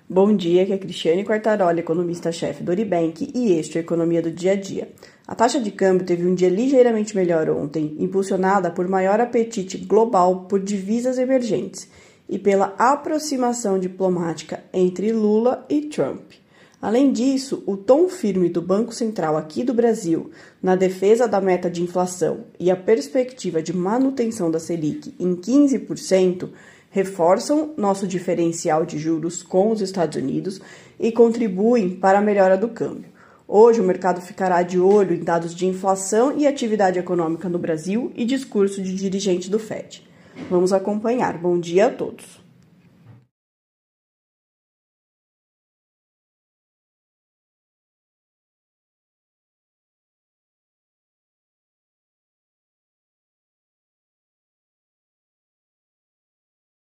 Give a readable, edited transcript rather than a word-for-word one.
Bom dia, aqui é Cristiane Quartaroli, economista-chefe do Oribank, e este é a Economia do Dia a Dia. A taxa de câmbio teve um dia ligeiramente melhor ontem, impulsionada por maior apetite global por divisas emergentes e pela aproximação diplomática entre Lula e Trump. Além disso, o tom firme do Banco Central aqui do Brasil na defesa da meta de inflação e a perspectiva de manutenção da Selic em 15% reforçam nosso diferencial de juros com os Estados Unidos e contribuem para a melhora do câmbio. Hoje, o mercado ficará de olho em dados de inflação e atividade econômica no Brasil e discurso de dirigente do FED. Vamos acompanhar. Bom dia a todos.